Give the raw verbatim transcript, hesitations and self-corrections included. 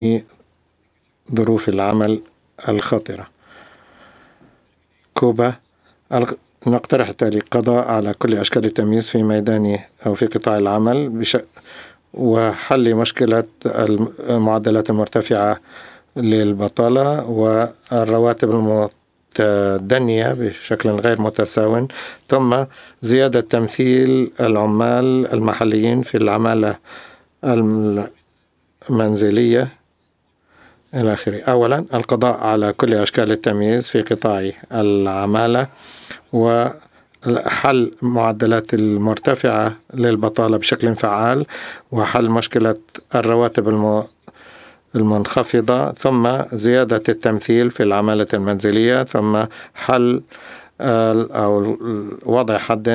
ظروف العمل الخطرة. كوبا. نقترح التالي: القضاء على كل أشكال التمييز في ميدان أو في قطاع العمل بش... وحل مشكلة المعدلات المرتفعة للبطالة والرواتب المتدنية بشكل غير متساو، ثم زيادة تمثيل العمال المحليين في العمالة المنزلية إلى آخره. أولا، القضاء على كل أشكال التمييز في قطاع العمالة وحل معدلات المرتفعة للبطالة بشكل فعال وحل مشكلة الرواتب المنخفضة، ثم زيادة التمثيل في العمالة المنزلية، ثم حل أو وضع حد